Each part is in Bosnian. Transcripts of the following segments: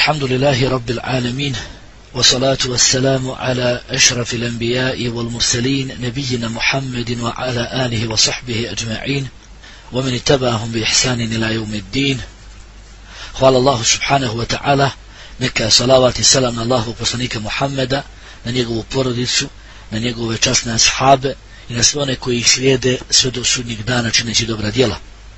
الحمد لله رب العالمين والصلاة والسلام على أشرف الأنبياء والمرسلين نبينا محمد وعلى آله وصحبه أجمعين ومن اتبعهم بإحسان إلى يوم الدين. Hvala Allahu subhanahu wa ta'ala, neka salavat i salam na Allahu poslanika Muhammeda, na njegovu porodicu, na njegove časne ashabe i na sve one koji ih slijede sve do sudnjeg dana čineći dobra djela.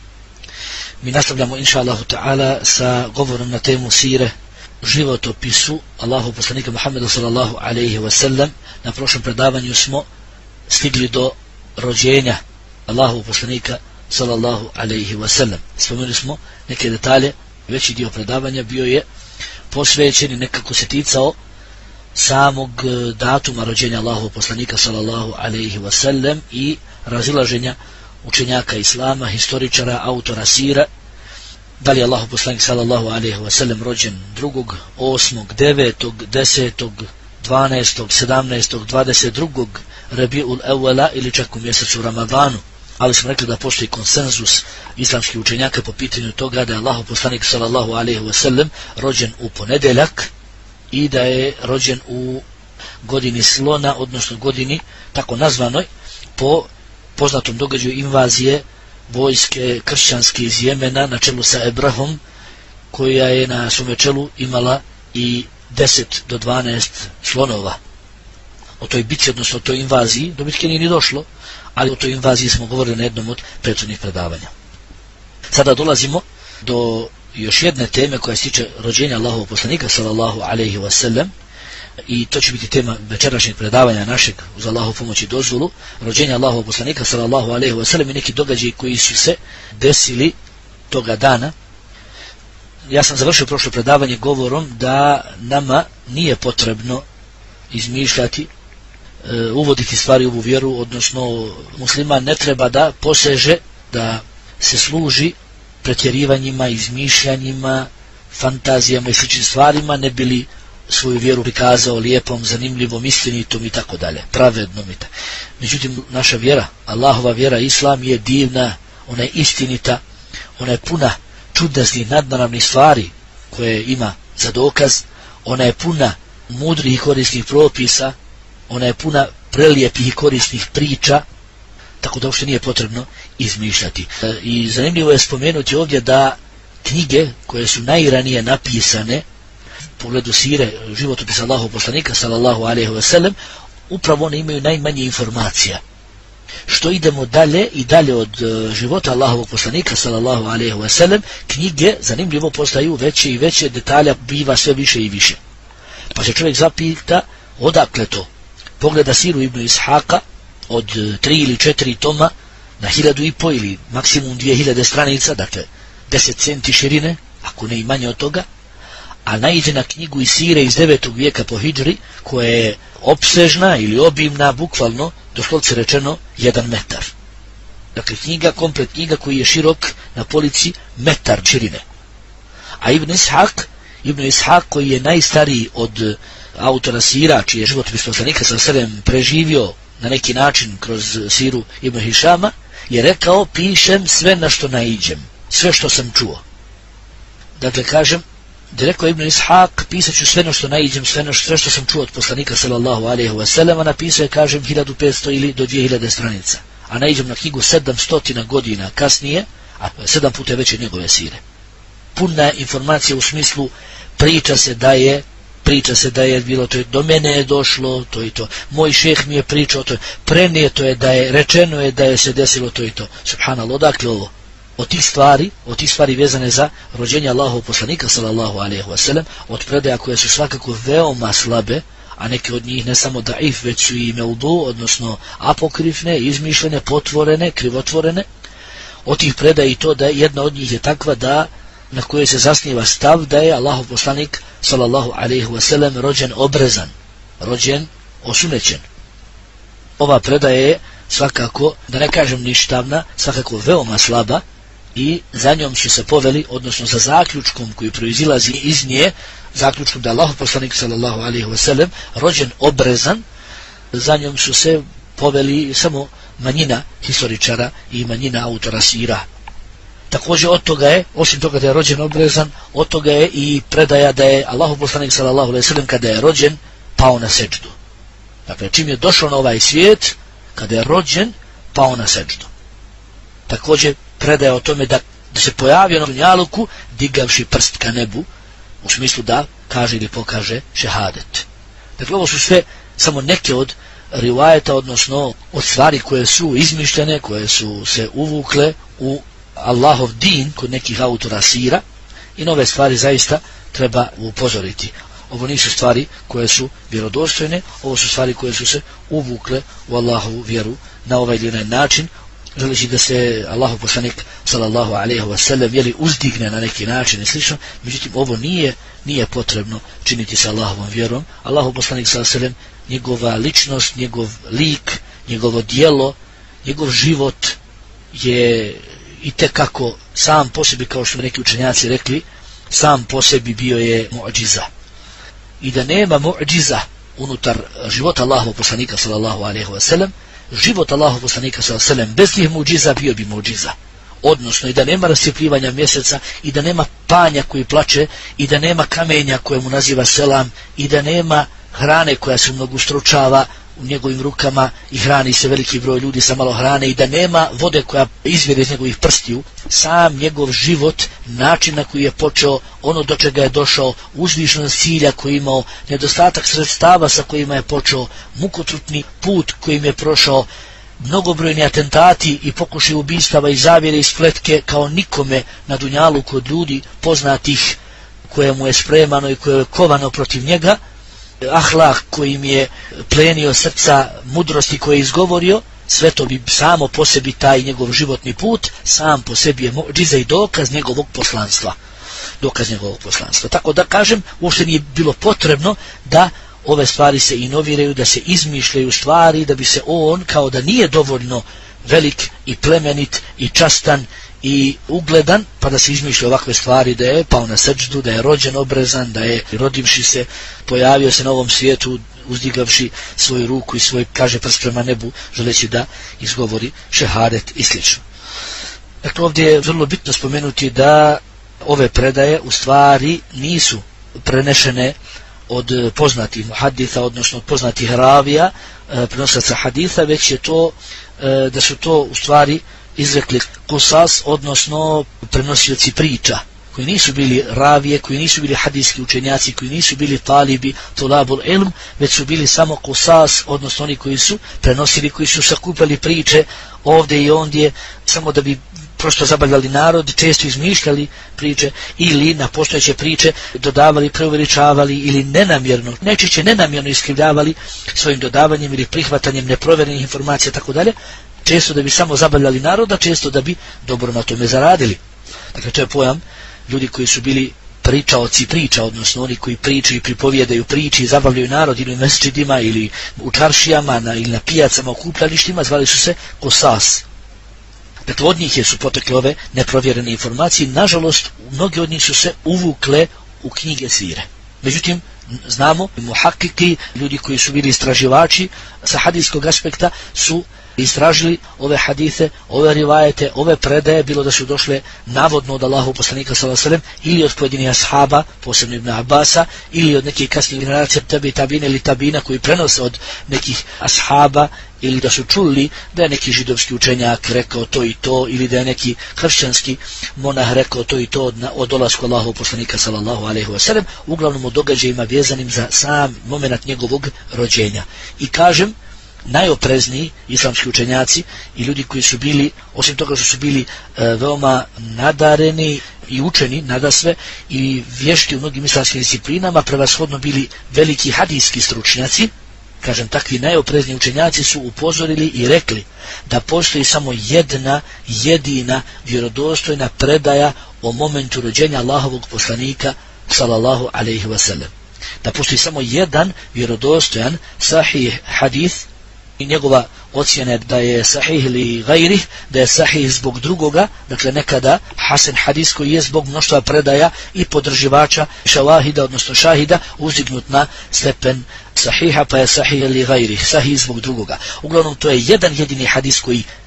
Mi nastavljamo inša Allahu ta'ala sa govorom na temu sire, životopisu Allahu poslanika Muhammeda sallallahu alaihi wa sallam. Na prošlom predavanju smo stigli do rođenja Allahu poslanika sallallahu alaihi wa sallam. Spomenuli smo neke detalje, veći dio predavanja bio je posvećen i nekako se ticao samog datuma rođenja Allahu poslanika sallallahu alaihi wa sallam i razilaženja učenjaka islama, historičara, autora sira, da li je Allahu poslanik sallallahu alaihi wa sallam rođen 2., 8., 9., 10., 12., 17., 22. Rabiul Awwala ili čak u mjesecu Ramadanu. Ali smo rekli da postoji konsenzus islamskih učenjaka po pitanju toga da je Allahu poslanik sallallahu alaihi wa sallam rođen u ponedjeljak i da je rođen u godini slona, odnosno godini tako nazvanoj po poznatom događaju invazije vojske kršćanske iz Jemena na čelu sa Ebrahom, koja je na svome čelu imala i 10 do 12 slonova. O toj bitci, odnosno o toj invaziji, do bitke nije ni došlo, ali o toj invaziji smo govorili na jednom od prethodnih predavanja. Sada dolazimo do još jedne teme koja se tiče rođenja Allahovog poslanika sallallahu alaihi wa sallam, i to će biti tema večerašnjeg predavanja našeg uz Allahovu pomoć i dozvolu, rođenja Allahovog poslanika sallallahu alaihi wa sallam i neki događaji koji su se desili toga dana. Ja sam završio prošlo predavanje govorom da nama nije potrebno izmišljati, uvoditi stvari u ovu vjeru, odnosno musliman ne treba da poseže, da se služi pretjerivanjima, izmišljanjima, fantazijama i sličnim stvarima, ne bili svoju vjeru prikazao lijepom, zanimljivom, istinitom i tako dalje, pravednom i tako. Međutim, naša vjera, Allahova vjera, Islam, je divna, ona je istinita, ona je puna čudesnih, nadnaravnih stvari koje ima za dokaz, ona je puna mudrih i korisnih propisa, ona je puna prelijepih i korisnih priča, tako da uopšte nije potrebno izmišljati. I zanimljivo je spomenuti ovdje da knjige koje su najranije napisane u pogledu sire, životopisa Allahovog poslanika sallallahu alaihi wa sallam, upravo one imaju najmanje informacija. Što idemo dalje i dalje od života Allahovog poslanika sallallahu alaihi wa sallam, knjige zanimljivo postaju veće i veće, detalja biva sve više i više. Pa se čovjek zapita odakle to. Pogleda siru Ibn Ishaka od 3 ili 4 toma na 1500 ili maksimum 2000 stranica, dakle 10 centi širine, ako ne i manje od toga, a naiđe na knjigu iz sire iz 9. vijeka po hidžri, koja je opsežna ili obimna, bukvalno, doslovce rečeno, 1 metar. Dakle, komplet knjiga koji je širok na polici metar širine. A Ibn Ishaq koji je najstariji od autora sira, čiji je životopis poslanika sallallahu alejhi ve sellem preživio na neki način kroz siru Ibn Hišama, je rekao: pišem sve na što naiđem, sve što sam čuo. Dakle, kažem, da rekao Ibn Ishaq, pisat ću sve na što naiđem, sve što sam čuo od poslanika sallallahu alejhi ve sellem, a napisao je, kažem, 1500 ili do 2000 stranica. A naiđem na knjigu 700 godina kasnije, a 7 puta je veće njegove sire. Puna informacija u smislu priča se da je bilo to, do mene je došlo to i to, moj šejh mi je pričao to, prenijeto je da je, rečeno je da je se desilo to i to. Subhanallah, odakle ovo? Od tih stvari vezane za rođenje Allahovog poslanika sallallahu alejhi ve sellem, od predaja koje su svakako veoma slabe, a neke od njih ne samo daif, već su i meudu, odnosno apokrifne, izmišljene, potvorene, krivotvorene. Od tih predaja i to da jedna od njih je takva da na kojoj se zasniva stav da je Allahov poslanik sallallahu alejhi ve sellem rođen obrezan, rođen osunećen. Ova predaja je svakako, da ne kažem ništavna, svakako veoma slaba i za njom su se poveli, odnosno za zaključkom koji proizilazi iz nje, zaključkom da je Allahov poslanik sallallahu alejhi ve sellem rođen obrezan, za njom su se poveli samo manjina historičara i manjina autora sira. Također od toga je, osim toga da je rođen obrezan, od toga je i predaja da je Allahov poslanik sallallahu alejhi ve sellem kada je rođen pao na seđdu. Dakle, čim je došao na ovaj svijet, kada je rođen, pao na seđdu. Također predaja o tome da se pojavio na dunjaluku digavši prst ka nebu, u smislu da kaže ili pokaže šehadet. Dakle, ovo su sve samo neke od rivajeta, odnosno od stvari koje su izmišljene, koje su se uvukle u Allahov din kod nekih autora sira, i nove stvari zaista treba upozoriti. Ovo nisu stvari koje su vjerodostojne, ovo su stvari koje su se uvukle u Allahovu vjeru na ovaj ili onaj način, želeći da se Allahov poslanik sallallahu alejhi ve sellem uzdigne na neki način i slično. Međutim, ovo nije potrebno činiti sa Allahovom vjerom. Allahov poslanik sallallahu alejhi ve sellem, njegova ličnost, njegov lik, njegovo djelo, njegov život je itekako sam po sebi, kao što neki učenjaci rekli, sam po sebi bio je mu'džiza. I da nema mu'džiza unutar života Allahovog poslanika sallallahu alejhi ve sellem, život Allahov poslanika sallallahu alejhi ve sellem bez tih mu'džiza bio bi mu'džiza. Odnosno, i da nema rasvjetljivanja mjeseca, i da nema panja koji plače, i da nema kamenja koje mu naziva selam, i da nema hrane koja se mnogostručava u njegovim rukama i hrani se veliki broj ljudi sa malo hrane, i da nema vode koja izvire iz njegovih prstiju. Sam njegov život, način na koji je počeo, ono do čega je došao, uzvišenost cilja koji je imao, nedostatak sredstava sa kojima je počeo, mukotrpni put kojim je prošao, mnogobrojni atentati i pokušaj ubistava i zavjere i spletke kao nikome na dunjalu kod ljudi poznatih koje mu je spremano i koje je kovano protiv njega, ahlak kojim je plenio srca, mudrosti koje je izgovorio, sve to bi samo po sebi, taj njegov životni put sam po sebi je mu'džiza i dokaz njegovog poslanstva. Tako da kažem, uopšte nije bilo potrebno da ove stvari se inoviraju, da se izmišljaju stvari, da bi se on, kao da nije dovoljno velik i plemenit i častan i ugledan, pa da se izmišlja ovakve stvari, da je pao na seđdu, da je rođen obrezan, da je rodivši se, pojavio se na ovom svijetu, uzdigavši svoju ruku i svoj, kaže, prst prema nebu, želeći da izgovori šehadet i sl. Dakle, ovdje je vrlo bitno spomenuti da ove predaje u stvari nisu prenešene od poznatih muhaditha, odnosno od poznatih ravija, prenosaca haditha, već je to da su to u stvari izrekli kusas, odnosno prenosioci priča, koji nisu bili ravije, koji nisu bili hadijski učenjaci, koji nisu bili talibi, tulabul ilm, već su bili samo kusas, odnosno oni koji su prenosili, koji su sakupali priče ovdje i ondje, samo da bi prosto zabavljali narod, često izmišljali priče ili na postojeće priče dodavali, preuveličavali ili nenamjerno, najčešće nenamjerno iskrivljavali svojim dodavanjem ili prihvatanjem neprovjerenih informacija, tako dalje, često da bi samo zabavljali naroda, često da bi dobro na tome zaradili. Dakle, to je pojam ljudi koji su bili pričaoci priča, odnosno oni koji pričaju i pripovjedaju priči i zabavljaju narod ili u mesdžidima ili u čaršijama ili na pijacama, okupljalištima, zvali su se kosas. Dakle, od njih su potekle ove neprovjerene informacije. Nažalost, mnogi od njih su se uvukle u knjige sire. Međutim, znamo, muhakiki, ljudi koji su bili istraživači sa hadijskog aspekta, su istražili ove hadise, ove rivajete, ove predaje, bilo da su došle navodno od Allahu poslanika sallallahu alejhi ve sellem ili od pojedinih ashaba, posebno Ibn Abasa, ili od nekih kasnijih generacija tabina ili tabina koji prenose od nekih ashaba, ili da su čuli da je neki židovski učenjak rekao to i to, ili da je neki kršćanski monah rekao to i to od dolasku Allahu poslanika sallallahu alejhi ve sellem, uglavnom o događajima vezanim za sam moment njegovog rođenja. I kažem, najoprezniji islamski učenjaci i ljudi koji su bili, osim toga što su bili veoma nadareni i učeni nadasve i vješti u mnogim islamskim disciplinama, prevashodno bili veliki hadijski stručnjaci, kažem, takvi najoprezniji učenjaci su upozorili i rekli da postoji samo jedna jedina vjerodostojna predaja o momentu rođenja Allahovog poslanika sallallahu alejhi ve sellem. Da postoji samo jedan vjerodostojan sahih hadis i njegova ocjena je da je sahih ili gajrih, da je sahih zbog drugoga, dakle nekada hasan hadis koji je zbog mnoštva predaja i podrživača šavahida, odnosno šahida, uzdignut na stepen sahiha, pa je sahih ili gajrih, sahih zbog drugoga. Uglavnom, to je jedan jedini hadis koji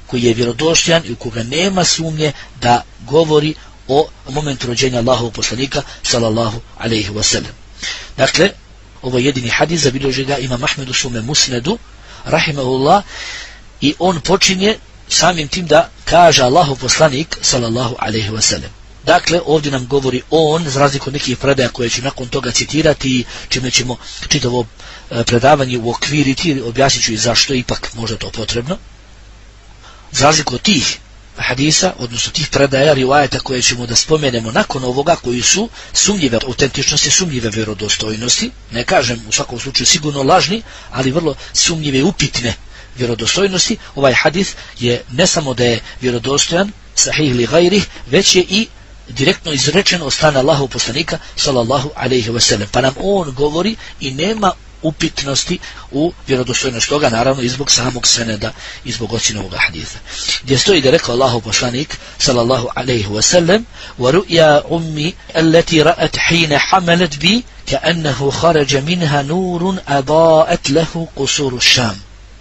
koji je vjerodostojan i u koga nema sumnje da govori o momentu rođenja Allahovog poslanika sallallahu alejhi ve sellem. Dakle, ovo je jedini hadis, zabilježi ga Imam Ahmed u svome Musnedu rahimahullah, i on počinje samim tim da kaže Allahov poslanik sallallahu alejhi ve sellem. Dakle, ovdje nam govori on, za razliku od nekih predaja koje ću nakon toga citirati, čime ćemo čitavo predavanje uokviriti, objasnit ću i zašto je ipak možda to potrebno. Za razliku od tih hadisa, odnosno tih predaja, rivajeta koje ćemo da spomenemo nakon ovoga, koji su sumnjive autentičnosti, sumnjive vjerodostojnosti, ne kažem u svakom slučaju sigurno lažni, ali vrlo sumnjive i upitne vjerodostojnosti, ovaj hadis je ne samo da je vjerodostojan, sahih li gajrih, već je i direktno izrečen od strane Allahovog poslanika sallallahu alejhi ve sellem. Pa nam on govori i nema upitnosti u vjerodostojnosti toga, naravno i zbog samog seneda i zbog ocjene ovoga hadisa. Gdje stoji da rekao Allahov poslanik sallallahu alejhi ve sellem: "Wa ru'ya ummi allati ra'at hina hamalat bi ka'annahu kharaja minha nurun adaa'at lahu qusur ash-Sham."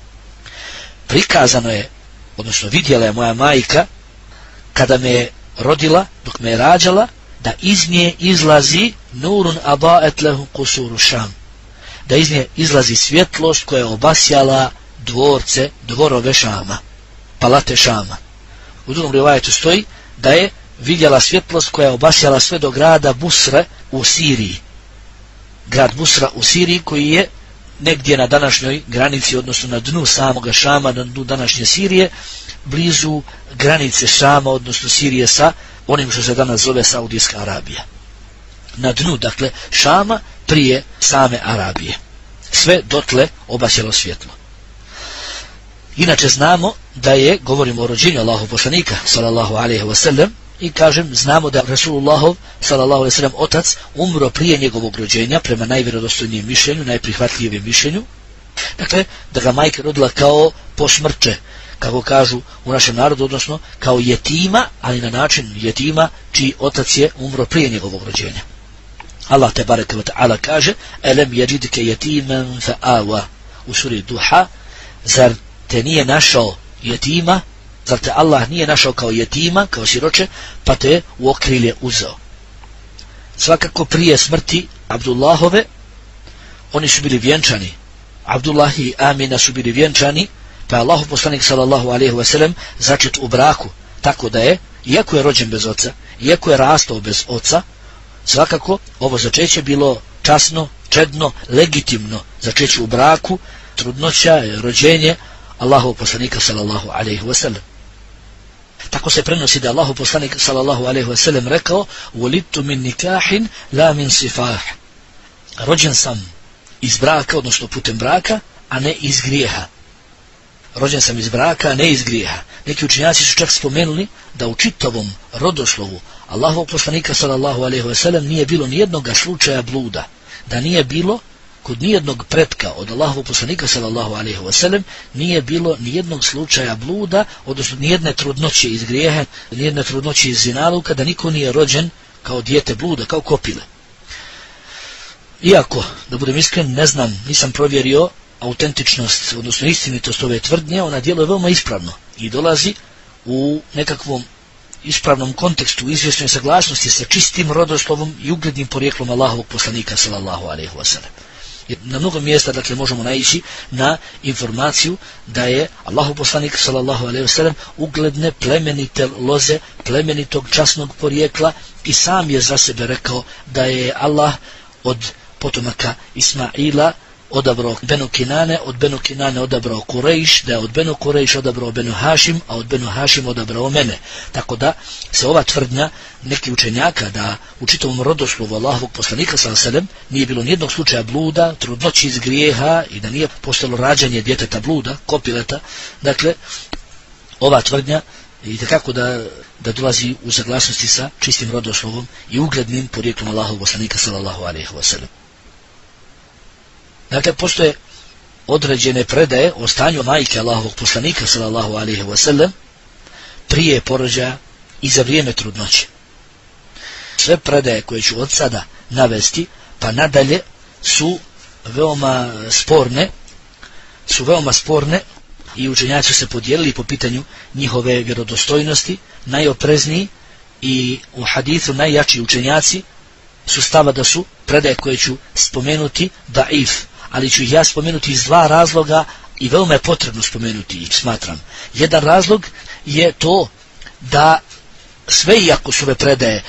Prikazano je, odnosno vidjela je moja majka kada me je rodila, dok me je rađala, da iz nje izlazi nurun adaa'at lahu qusur ash-Sham, da iz nje izlazi svjetlost koja je obasjala dvorove Šama, palate Šama. U drugom rivajetu stoji da je vidjela svjetlost koja je obasjala sve do grada Busre u Siriji. Grad Busra u Siriji koji je negdje na današnjoj granici, odnosno na dnu samoga Šama, na dnu današnje Sirije, blizu granice Šama, odnosno Sirije sa onim što se danas zove Saudijska Arabija. Na dnu, dakle, Šama prije same Arabije. Sve dotle obasjalo svjetlo. Inače znamo da je, govorimo o rođenju Allahov poslanika sallallahu alejhi ve sellem, i kažem, znamo da Rasulullahov sallallahu alejhi ve sellem otac umro prije njegovog rođenja, prema najvjerodostojnijem mišljenju, najprihvatljivijem mišljenju. Dakle, da ga majka rodila kao posmrče, kako kažu u našem narodu, odnosno kao jetima, ali na način jetima čiji otac je umro prije njegovog rođenja. Allah te bareke ve taala kaže: "Alam yajidka yatiman fa'awa", u suri Duha. Zar te nije našao jetima, zar te Allah nije našao kao jetima, kao siroče, pa te u okrilje uzeo. Svakako prije smrti Abdullahove oni su bili vjenčani. Abdullah i Amina su bili vjenčani, pa je Allahov poslanik sallallahu alejhi ve sellem začet u braku, tako da je, iako je rođen bez oca, iako je rastao bez oca, svakako ovo začeće bilo časno, čedno, legitimno začeće u braku, trudnoća, rođenje Allahov poslanika sallallahu alejhi ve sellem. Tako se prenosi da Allahov poslanik sallallahu alejhi ve sellem rekao: "Wulidtu min nikahin la min sifah." Rođen sam iz braka, odnosno putem braka, a ne iz grijeha. Rođen sam iz braka, a ne iz grijeha. Neki učenjaci su čak spomenuli da u čitavom rodoslovu Allahovog poslanika sallallahu alejhi ve sellem nije bilo nijednog slučaja bluda, da nije bilo kod nijednog pretka od Allahovog poslanika sallallahu alejhi ve sellem nije bilo nijednog slučaja bluda, odnosno nijedne trudnoće iz grijeha, nijedne trudnoće iz zinaluka, da niko nije rođen kao dijete bluda, kao kopile. Iako, da budem iskren, ne znam, nisam provjerio autentičnost, odnosno istinitost ove tvrdnje, ona djeluje veoma ispravno i dolazi u nekakvom ispravnom kontekstu, izvjesnoj saglasnosti sa čistim rodoslovom i uglednim porijeklom Allahovog poslanika sallallahu alejhi ve sellem. Jer na mnogo mjesta, dakle, možemo naići na informaciju da je Allahov poslanik sallallahu alejhi ve sellem ugledne plemenite loze, plemenitog časnog porijekla, i sam je za sebe rekao da je Allah od potomaka Ismaila odabrao Benu Kinane, od Benu Kinane odabrao Kurejš, da je od Benu Kurejš odabrao Benu Hašim, a od Benu Hašim odabrao mene. Tako da se ova tvrdnja neki učenjaka da u čitavom rodoslovu Allahovog poslanika sallallahu alejhi ve sellem nije bilo nijednog slučaja bluda, trudnoći iz grijeha i da nije postojalo rađanje djeteta bluda, kopileta, dakle, ova tvrdnja itekako da dolazi u saglasnosti sa čistim rodoslovom i uglednim porijeklom Allahovog poslanika sallallahu alejhi ve sellem. Dakle, postoje određene predaje o stanju majke Allahovog poslanika sallallahu alejhi ve sellem prije porođaja i za vrijeme trudnoće. Sve predaje koje ću od sada navesti pa nadalje su veoma sporne, i učenjaci su se podijelili po pitanju njihove vjerodostojnosti. Najoprezniji i u hadithu najjači učenjaci su stava da su predaje koje ću spomenuti daif, ali ću ih ja spomenuti iz dva razloga i veoma je potrebno spomenuti ih, smatram. Jedan razlog je to da sve iako su ove predaje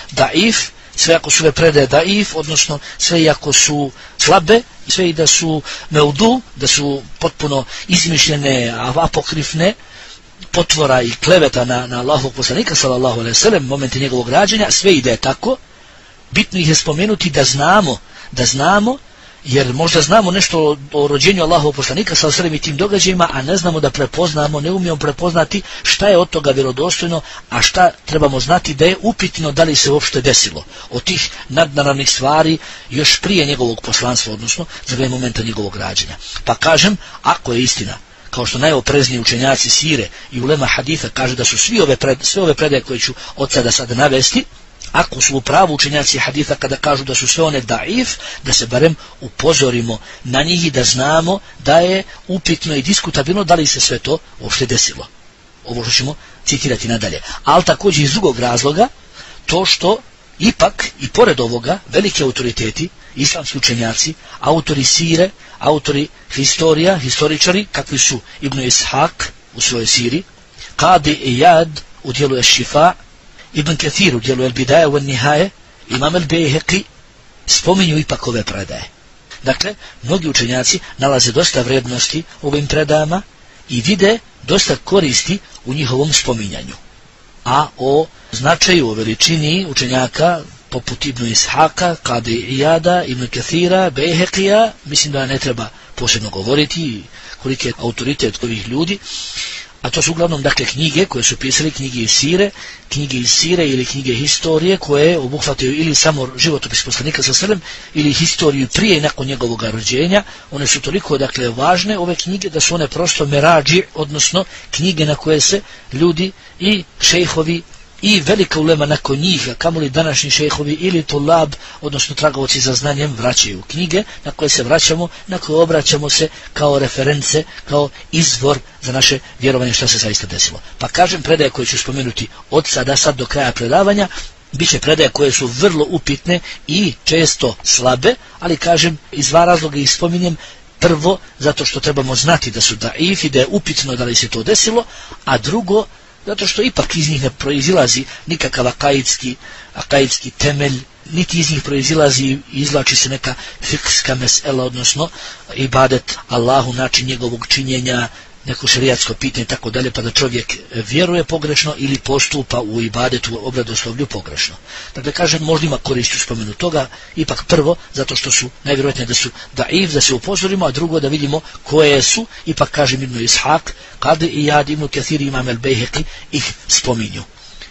daif, odnosno sve iako su slabe, sve i da su meudu, da su potpuno izmišljene, apokrifne, potvora i kleveta na Allahovog poslanika sallallahu alejhi ve sellem, momente njegovog rađanja, sve i da je tako, bitno ih je spomenuti da znamo, jer možda znamo nešto o rođenju Allahovog poslanika sallallahu alejhi ve sellem i tim događajima, a ne znamo da prepoznamo, ne umijemo prepoznati šta je od toga vjerodostojno, a šta trebamo znati da je upitno da li se uopšte desilo od tih nadnaravnih stvari još prije njegovog poslanstva, odnosno za vrijeme momenta njegovog rađanja. Pa kažem, ako je istina, kao što najoprezniji učenjaci sire i ulema haditha kaže da su sve ove predaje koje ću od sada navesti, ako su u pravu učenjaci haditha kada kažu da su sve one daif, da se barem upozorimo na njih i da znamo da je upitno i diskutabilno da li se sve to uopšte desilo. Ovo što ćemo citirati nadalje. Ali također iz drugog razloga, to što ipak i pored ovoga veliki autoriteti, islamski učenjaci, autori sire, autori historičari, kakvi su Ibn Ishaq u svojoj siri, Qadi Iyad u dijelu Eš-Šifa, Ibn Kathir u dijelu El-Bidaje u Nihaje, Imam El-Bejheqi, spominju ipak ove predaje. Dakle, mnogi učenjaci nalaze dosta vrednosti u ovim predajama i vide dosta koristi u njihovom spominjanju. A o značaju, o veličini učenjaka poput Ibn Ishaqa, Qadi Iyada, Ibn Kathira, Bejheqija, mislim da ne treba posebno govoriti koliki je autoritet ovih ljudi, a to su uglavnom dakle knjige koje su pisali, knjige iz sire ili knjige historije koje obuhvataju ili samo životopis poslanika sallallahu alejhi ve sellem ili historiju prije i nakon njegovog rođenja. One su toliko dakle važne ove knjige da su one prosto merađi, odnosno knjige na koje se ljudi i šejhovi i velika ulema nakon njih, kamoli današnji šejhovi ili tulab, odnosno tragovci za znanjem, vraćaju knjige na koje se vraćamo, na koje obraćamo se kao reference, kao izvor za naše vjerovanje šta se zaista desilo. Pa kažem, predaje koje ću spomenuti od sad do kraja predavanja, bit će predaje koje su vrlo upitne i često slabe, ali kažem, iz dva razloga ih spominjem. Prvo, zato što trebamo znati da su daif i da je upitno da li se to desilo, a drugo, zato što ipak iz njih ne proizilazi nikakav akaidski temelj, niti iz njih proizilazi i izvlači se neka fikska mesela, odnosno ibadet Allahu, način njegovog činjenja, neko šerijatsko pitanje i tako dalje, pa da čovjek vjeruje pogrešno ili postupa u ibadetu, obredoslovlju pogrešno. Dakle, kažem, možda ima korist u spomenu toga, ipak prvo, zato što su najvjerojatnije da su daif, da se upozorimo, a drugo da vidimo koje su, ipak kažem Ibn Ishaq, Qadi Iyad, Ibn Kathir, Imam El-Bejheqi ih spominju.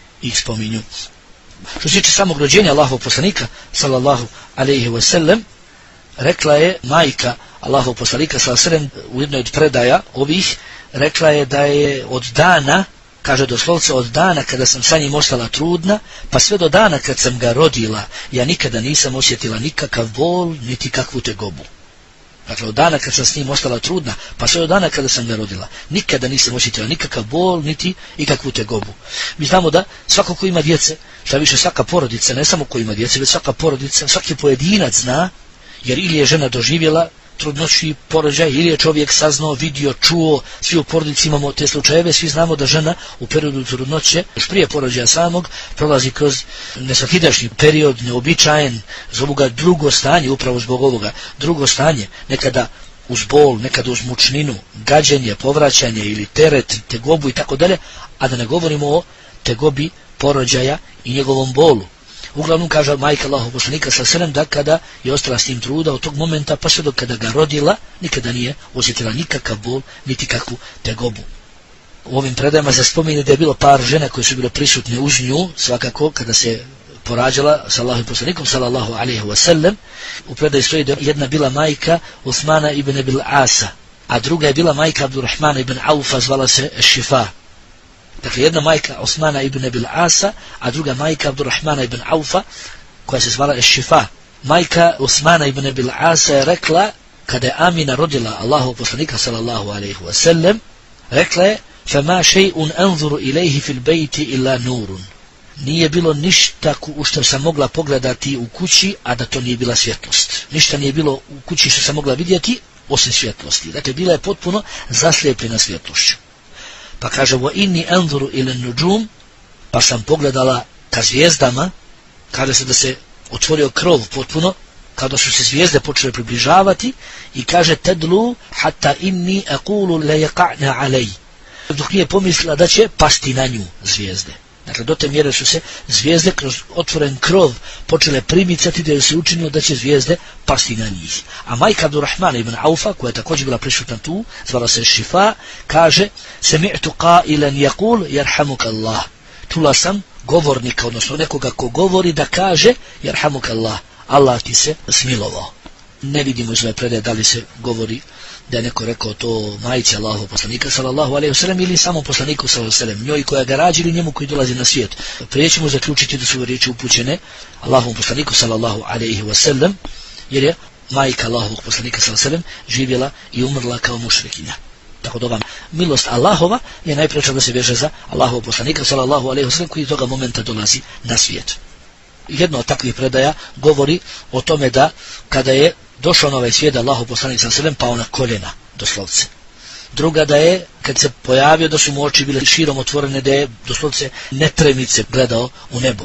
Što se tiče samog rođenja Allahovog poslanika, sallallahu alejhi ve sellem, rekla je majka Allahov poslanika sallallahu alejhi ve sellem u jednoj od predaja ovih, rekla je da je od dana, kaže doslovce, od dana kada sam sa njim ostala trudna, pa sve do dana kad sam ga rodila, ja nikada nisam osjetila nikakav bol, niti kakvu tegobu. Dakle, od dana kad sam s njim ostala trudna, pa sve do dana kada sam ga rodila, nikada nisam osjetila nikakav bol, niti ikakvu tegobu. Mi znamo da svako ko ima djece, šta više svaka porodica, ne samo ko ima djece, već svaka porodica, svaki pojedinac zna, jer ili je žena doživjela trudnoću i porođaj, ili je čovjek saznao, vidio, čuo, svi u porodici imamo te slučajeve, svi znamo da žena u periodu trudnoće, još prije porođaja samog, prolazi kroz nesvakidašnji period, neobičajen, zovu ga drugo stanje, upravo zbog ovoga, drugo stanje, nekada uz bol, nekada uz mučninu, gađenje, povraćanje ili teret, tegobu i tako dalje, a da ne govorimo o tegobi porođaja i njegovom bolu. Uglavnom kaže majka Allahovog poslanika sallallahu alejhi ve sellem da kada je ostala s njim truda od tog momenta pa sve do kada ga rodila, nikada nije osjetila nikakav bol, niti kakvu tegobu. U ovim predajama se spominje da je bilo par žena koje su bile prisutne uz nju, svakako kada se porađala sa Allahovim poslanikom sallallahu alejhi ve sellem. U predaji stoji da jedna bila majka Usmana ibn Abil Asa, a druga je bila majka Abdurrahmana ibn Aufa, zvala se Eš-Šifa. Dakle, jedna majka Osmana ibn Abil Asa, a druga majka Abdurrahmana ibn Aufa, koja se zvala Eš-Šifa. Majka Osmana ibn Abil Asa je rekla, kada je Amina rodila Allahov poslanika sallallahu alejhi ve sellem, Rekla je: فَمَا شَيْءٌ أَنْظُرُ إِلَيْهِ فِي الْبَيْتِ إِلَّا نُورٌ. Nije bilo ništa u što sam mogla pogledati u kući, a da to nije bila svjetlost. Ništa nije bilo u kući što sam mogla vidjeti, osim svjetlosti. Dakle, bila je potpuno zaslijepljena svjetlošću. Pa kaže: وَإِنِّي أَنْظُرُ إِلَى النُّجُومِ. Pa sam pogledala ka zvijezdama, kada se da se otvorio krov potpuno, kada su se zvijezde počele približavati, i kaže: تَدْلُو حَتَّى إِنِّي أَقُولُ لَيَقَعْنَ عَلَيْ. Dok nije pomislila da će pasti na nju zvijezde. Dakle, do te mjere su se zvijezde kroz otvoren krov počele primicati, da je se učinilo da će zvijezde pasti na njih. A majka Abdurrahmana ibn Aufa, koja je također bila prisutna tu, zvala se Šifa, kaže: سَمِعْتُ قَائِلًا يَقُولُ يَرْحَمُكَ اللَّهُ. Čula sam govornika, odnosno nekoga ko govori, da kaže: يَرْحَمُكَ اللَّهُ, Allah ti se smilovao. Ne vidimo iz ove predaje da li se govori da je neko rekao to majci Allahov poslanika sallallahu alejhi ve sellem ili samo poslaniku sallallahu alejhi ve sellem, njoj koja ga rađa ili njemu koji dolazi na svijet. Prije ćemo zaključiti da su riječi upućene Allahovom poslaniku sallallahu alejhi ve sellem, jer je majka Allahovog poslanika sallallahu alejhi ve sellem živjela i umrla kao mušrikinja. Tako da ova milost Allahova je najpreča da se veže za Allahovog poslanika sallallahu alejhi ve sellem, koji toga momenta dolazi na svijet. Jedna od takvih predaja govori o tome da kada je došao na ovaj svijet Allahov poslanik sallallahu alejhi ve sellem pao na koljena, doslovce. Druga da je, kad se pojavio, da su mu oči bile širom otvorene, da je doslovce netremice gledao u nebo.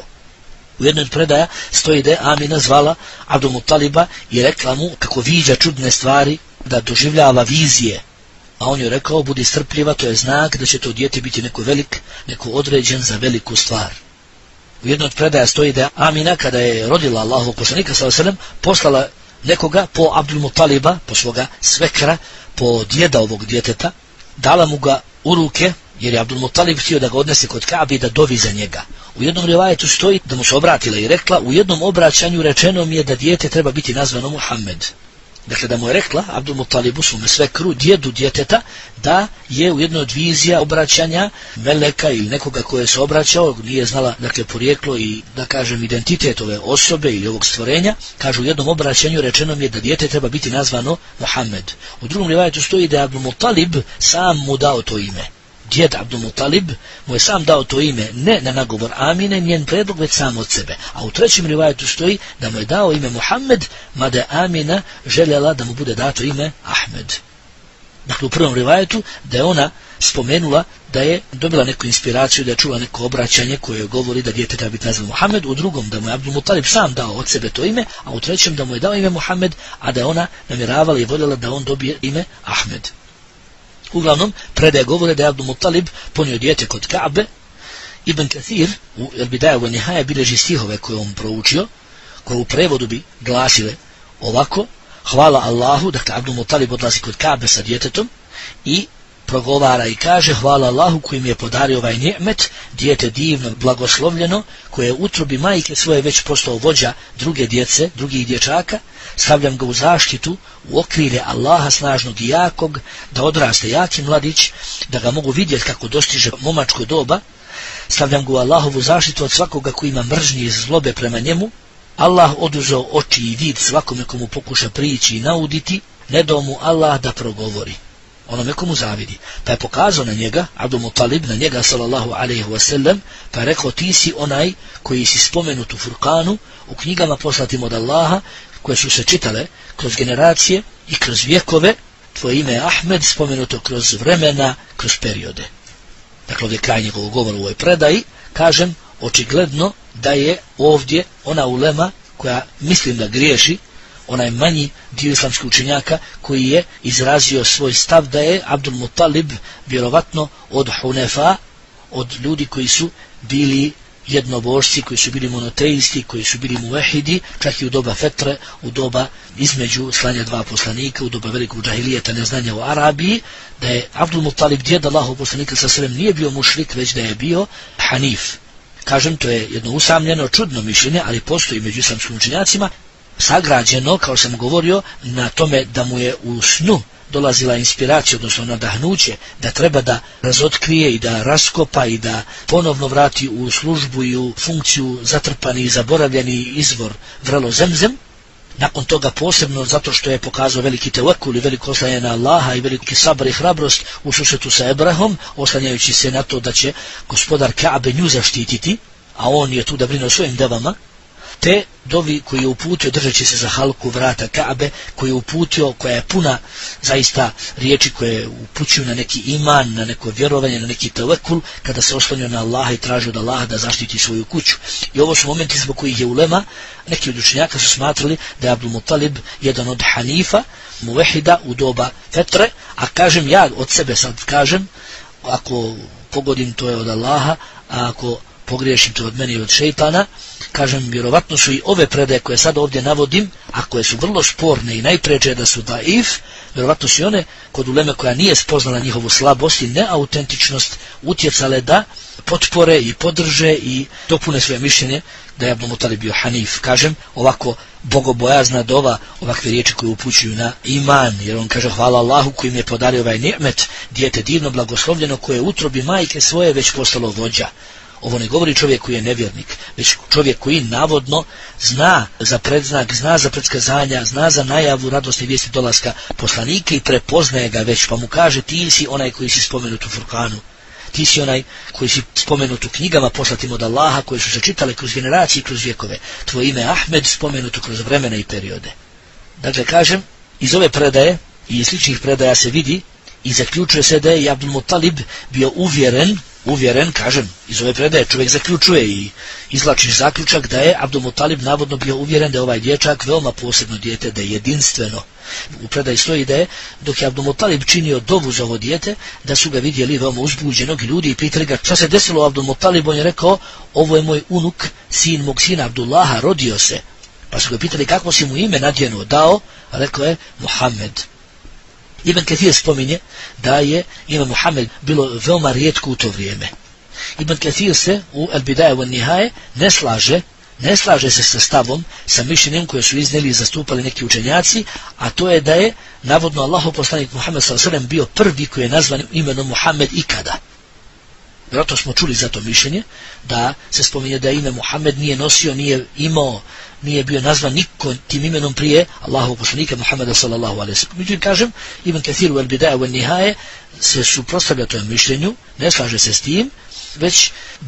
U jednoj od predaja stoji da je Amina zvala Abdul Mutaliba i rekla mu kako viđa čudne stvari, da doživljava vizije. A on je rekao: budi strpljiva, to je znak da će to dijete biti neko velik, neko određen za veliku stvar. U jednoj od predaja stoji da Amina, kada je rodila Allahovog poslanika sallallahu alejhi ve sellem, poslala nekoga po Abdul Mutaliba, po svoga svekra, po djeda ovog djeteta, dala mu ga u ruke, jer je Abdul Mutalib htio da ga odnese kod Ka'be i da dovi za njega. U jednom rivajetu stoji da mu se obratila i rekla: u jednom obraćanju rečeno mi je da dijete treba biti nazvano Muhammed. Dakle, da mu je rekla Abdul Mutalibu, svome svekru, djedu djeteta, da je u jednoj od vizija obraćanja meleka ili nekoga koje se obraćao, nije znala, dakle, porijeklo i, da kažem, identitet ove osobe ili ovog stvorenja. Kaže: u jednom obraćanju rečeno mi je da dijete treba biti nazvano Muhammed. U drugom rivajetu stoji da je Abdul Mutalib sam mu dao to ime. Djed Abdul Mutalib mu je sam dao to ime, ne na nagovor Amine, njen predlog, već sam od sebe. A u trećem rivajetu stoji da mu je dao ime Muhammed, mada je Amina željela da mu bude dato ime Ahmed. Dakle, u prvom rivajetu da je ona spomenula da je dobila neku inspiraciju, da je čula neko obraćanje koje govori da dijete treba biti nazvan Muhammed, u drugom da mu je Abdul Mutalib sam dao od sebe to ime, a u trećem da mu je dao ime Muhammed, a da je ona namjeravala i voljela da on dobije ime Ahmed. Uglavnom, predaje govore da je Abdul Mutalib ponio dijete kod Ka'be. Ibn Kathir u El Bidaja wa Nihaja bilježi stihove koje on proučio, koje u prevodu bi glasile ovako: hvala Allahu, dakle Abdul Mutalib odlazi kod Ka'be sa djetetom i progovara i kaže: hvala Allahu koji mi je podario ovaj ni'met, dijete divno, blagoslovljeno, koje je u utrobi majke svoje već postao vođa druge djece, drugih dječaka. Stavljam ga u zaštitu, u okrilje Allaha snažnog i jakog, da odraste jaki mladić, da ga mogu vidjeti kako dostiže momačko doba. Stavljam ga u Allahovu zaštitu od svakoga koji ima mržnje i zlobe prema njemu. Allah oduzeo oči i vid svakome komu pokuša prići i nauditi, ne dao mu Allah da progovori onome komu zavidi. Pa je pokazao na njega, Abdul Mutalib, na njega sallallahu alejhi ve sellem, pa je rekao: ti si onaj koji si spomenut u Furkanu, u knjigama poslatim od Allaha, koje su se čitale kroz generacije i kroz vjekove. Tvoje ime je Ahmed, spomenuto kroz vremena, kroz periode. Dakle, ovdje kraj njegovog govora u ovoj predaji. Kažem, očigledno da je ovdje ona ulema koja, mislim da griješi, onaj manji dio islamskih učenjaka koji je izrazio svoj stav da je Abdul Mutalib vjerovatno od Hunefa, od ljudi koji su bili jednobožci, koji su bili monoteisti, koji su bili muvehidi, čak i u doba fetre, u doba između slanja dva poslanika, u doba velikog džahilijeta, neznanja u Arabiji, da je Abdul Mutalib, djed Allahov poslanika sallallahu alejhi ve sellem, nije bio mušrik, već da je bio hanif. Kažem, to je jedno usamljeno, čudno mišljenje, ali postoji među islamskim učenjacima, sagrađeno, kao sam govorio, na tome da mu je u snu dolazila inspiracija, odnosno nadahnuće, da treba da razotkrije i da raskopa i da ponovno vrati u službu i u funkciju zatrpani i zaboravljeni izvor vrelo Zemzem. nakon toga posebno zato što je pokazao veliki tevekul i veliko oslanjanje na Allaha i veliki sabr i hrabrost u susretu sa Ebrahom, oslanjajući se na to da će gospodar Ka'be nju zaštititi, a on je tu da brine o svojim devama, te dovi koji je uputio držeći se za halku vrata Ka'be, koji je uputio, koja je puna zaista riječi koje upućuju na neki iman, na neko vjerovanje, na neki tevekul, kada se oslanio na Allaha i tražio od Allaha da zaštiti svoju kuću. I ovo su momenti zbog kojih je ulema, neki od učenjaka su smatrali da je Abdul Muttalib jedan od Hanifa, muvehida u doba fetre, a kažem ja od sebe sad kažem, ako pogodim to je od Allaha, a ako pogriješim to od mene i od šejtana, kažem, vjerovatno su i ove predaje koje sad ovdje navodim, a koje su vrlo sporne i najpreče da su daif, vjerovatno su i one kod uleme koja nije spoznala njihovu slabost i neautentičnost utjecale da potpore i podrže i dopune svoje mišljenje da je Abdul Muttalib bio Hanif. Kažem, ovako bogobojazna dova, ovakve riječi koje upućuju na iman, jer on kaže hvala Allahu koji mi je podario ovaj ni'met, dijete divno blagoslovljeno koje je u utrobi majke svoje već postalo vođa. Ovo ne govori čovjek koji je nevjernik, već čovjek koji navodno zna za predznak, zna za predskazanja, zna za najavu radosne vijesti dolaska poslanika i prepoznaje ga već, pa mu kaže ti si onaj koji si spomenut u Furkanu, ti si onaj koji si spomenut u knjigama poslatim od Allaha koje su se čitale kroz generacije i kroz vjekove. Tvoje ime Ahmed spomenuto kroz vremena i periode. Dakle, kažem, iz ove predaje i sličnih predaja se vidi i zaključuje se da je Abdul Muttalib bio uvjeren, kažem, iz ove predaje čovjek zaključuje i izvlači zaključak da je Abdul Muttalib navodno bio uvjeren da je ovaj dječak veoma posebno dijete, da je jedinstveno. U predaji stoji da je, dok je Abdul Muttalib činio dovu za ovo dijete, da su ga vidjeli veoma uzbuđenog ljudi i pitali ga šta se desilo Abdul Muttalib. On je rekao, ovo je moj unuk, sin mog sina Abdullaha, rodio se. Pa su ga pitali kako si mu ime nadjenuo, dao, a rekao je Muhammed. Ibn Kathir spominje da je ime Muhammed bilo veoma rijetko u to vrijeme. Ibn Kathir se u Al-Bidaje wa Nihaje ne slaže se sa stavom, sa mišljenjem koje su iznijeli i zastupali neki učenjaci, a to je da je navodno Allahov poslanik Muhammed s.a.v. bio prvi koji je nazvan imenom Muhammed ikada. Vjerojatno smo čuli za to mišljenje, da se spominje da ime Muhammed nije nosio, nije imao, nije bio nazvan niko tim imenom prije Allahovog poslanika Muhammeda sallallahu alejhi ve sellem. Međutim, kažem, Ibn Kathir u Al-Bidaje wa Nihaje se suprotstavlja tom mišljenju, ne slaže se s tim, već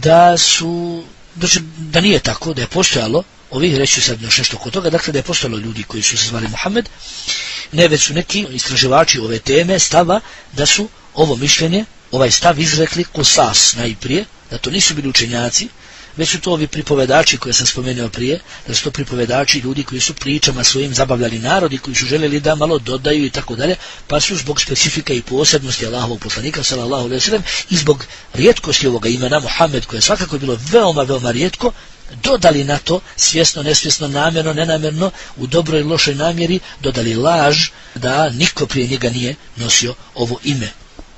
da nije tako, da je postojalo, reći ću sad još nešto oko toga, dakle da je postojalo ljudi koji su se zvali Muhammed, ne već su neki istraživači ove teme stava da su ovo mišljenje, ovaj stav izrekli kusas najprije, da to nisu bili učenjaci, već su to ovi pripovedači koje sam spomenuo prije, da su to pripovedači ljudi koji su pričama svojim zabavljali narodi, koji su željeli da malo dodaju i tako dalje, pa su zbog specifika i posebnosti Allahovog poslanika sallallahu alejhi ve sellem i zbog rijetkosti ovoga imena Muhammed, koje je svakako bilo veoma, veoma rijetko, dodali na to, svjesno, nesvjesno, namjerno, nenamjerno, u dobroj i lošoj namjeri, dodali laž da niko prije njega nije nosio ovo ime.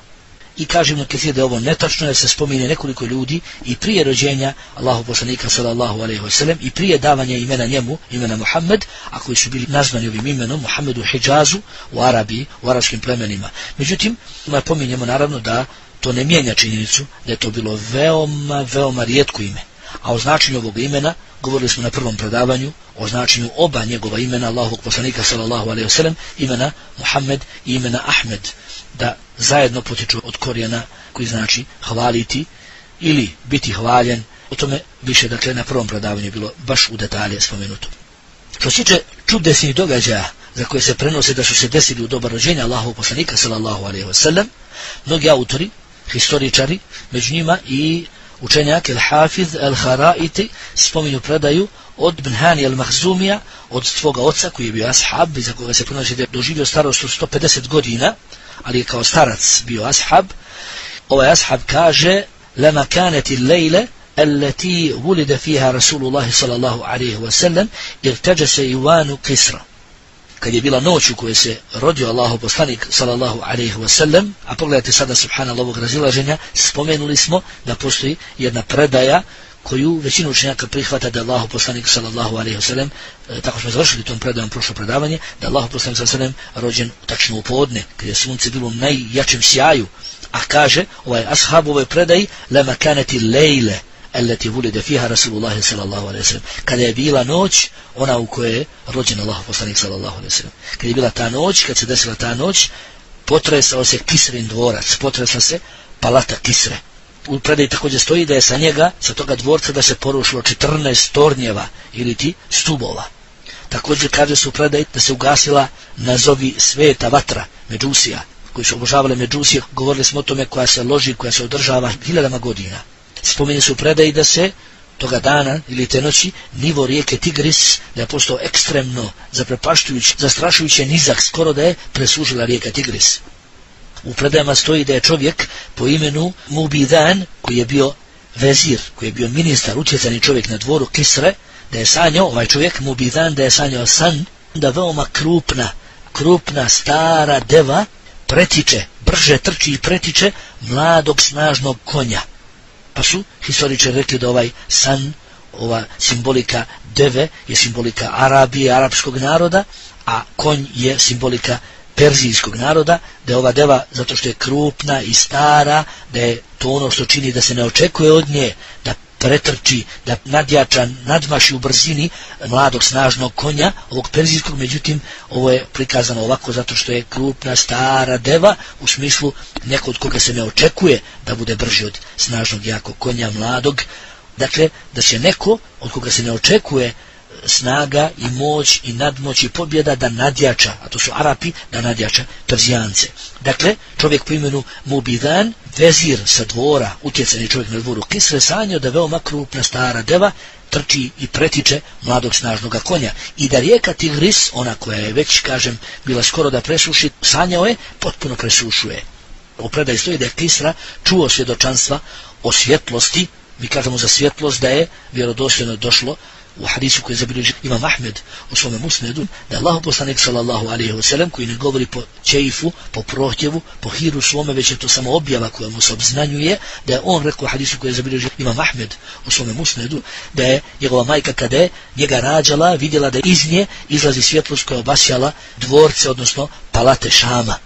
I kažemo da je ovo netačno, jer se spominje nekoliko ljudi i prije rođenja Allahov poslanika sallallahu alejhi ve sellem i prije davanja imena njemu, imena Muhammed, a koji su bili nazvani ovim imenom Muhammed u Hidžazu, u Arabiji, u arapskim plemenima. Međutim, pominjemo naravno da to ne mijenja činjenicu da je to bilo veoma, veoma rijetko ime. A o značenju ovog imena govorili smo na prvom predavanju, o značenju oba njegova imena Allahovog poslanika sallallahu alejhi ve sellem, imena Muhammed i imena Ahmed, da zajedno potiču od korijena koji znači hvaliti ili biti hvaljen. O tome više, dakle, na prvom predavanju je bilo baš u detalje spomenuto. Što se tiče čudesnih događaja za koje se prenose da su se desili u doba rođenja Allahovog poslanika sallallahu alejhi ve sellem, mnogi autori, historičari, među njima i učenjak Al-Hafiz Al-Haraiti spominju predaju od Ibn Hani Al-Mahzumija, od svoga oca koji je bio ashab, za koga se prenosi da je doživio starost od 150 godina, ali je kao starac bio ashab. Ovaj ashab kaže: lama kanat al-layla allati wulida fiha Rasulullah sallallahu alejhi ve sellem irtajasa Iwanu Kisra. Kad je bila noć u kojoj se rodio Allahov poslanik sallallahu alejhi ve sellem, a pogledajte sada subhanallah ovog razilaženja, spomenuli smo da postoji jedna predaja koju većina učenjaka prihvata da Allahov poslanik sallallahu alejhi ve sellem, tako smo završili tom predajom prošlo predavanje, da Allahov poslanik sallallahu alejhi ve sellem rođen tačno u podne, kad je sunce bilo u najjačem sjaju, a kaže ovaj ashab u ovoj predaji: lama kanati lejle التي ولد فيها رسول الله صلى الله عليه وسلم. Kada je bila noć, ona u kojoj je rođen Allahov poslanik sallallahu alejhi ve sellem. Kad je bila ta noć, kad se desila ta noć, potresao se Kisrin dvorac, potresla se palata Kisre. U predaji također stoji da je sa njega, sa toga dvorca, da se porušilo 14 tornjeva ili ti stubova. Također kaže se u predaji da se ugasila nazovi sveta vatra, Međusija, koji su obožavali Međusije, govorili smo o tome, koja se loži, koja se održava hiljadama godina. Spominje se u predaji da se toga dana ili te noći nivo rijeke Tigris, da je postao ekstremno zaprepaštujući, zastrašujuće nizak, skoro da je presužila rijeka Tigris. U predajama stoji da je čovjek po imenu Mubidan, koji je bio vezir, koji je bio ministar, utjecani čovjek na dvoru Kisre, da je sanjao, ovaj čovjek Mubidan, da je sanjao san, da veoma krupna stara deva pretiče, brže trči i pretiče mladog snažnog konja. Pa su historičari rekli da ovaj san, ova simbolika deve je simbolika Arabije, arapskog naroda, a konj je simbolika perzijskog naroda, da je ova deva, zato što je krupna i stara, da je to ono što čini da se ne očekuje od nje, da pretrči, da nadjača, nadmaši u brzini mladog snažnog konja, ovog perzijskog. Međutim, ovo je prikazano ovako zato što je krupna, stara deva, u smislu neko od koga se ne očekuje da bude brži od snažnog, jakog konja, mladog. Dakle, da će neko od koga se ne očekuje snaga i moć i nadmoć i pobjeda da nadjača, a to su Arapi, da nadjača Perzijance. Dakle, čovjek po imenu Mubidan, vezir sa dvora, utjecani čovjek na dvoru Kisre, sanjao da veoma krupna stara deva trči i pretiče mladog snažnog konja i da rijeka Tigris, ona koja je već, kažem, bila skoro da presuši, sanjao je, potpuno presušuje. U predaji stoji da je Kisra čuo svjedočanstva o svjetlosti. Mi kažemo za svjetlost da je vjerodostojno došlo u hadisu koji je zabilježio Imam Ahmed u svome musnedu, da je Allahov poslanik sallallahu alejhi ve sellem, koji ne govori po čeifu, po prohtjevu, po hiru svome, već je to samo objava koja mu se obznanjuje, da je on rekao u hadisu koji je zabilježio Imam Ahmed u svome musnedu, da je njegova majka kada je njega rađala, vidjela da iz nje izlazi svjetlost koja obasjala dvorce, odnosno palate Šama.